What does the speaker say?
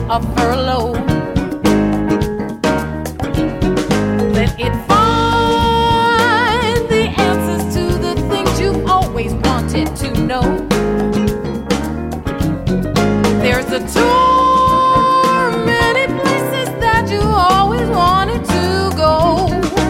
a furlough. Let it find the answers to the things you've always wanted to know. There's a tool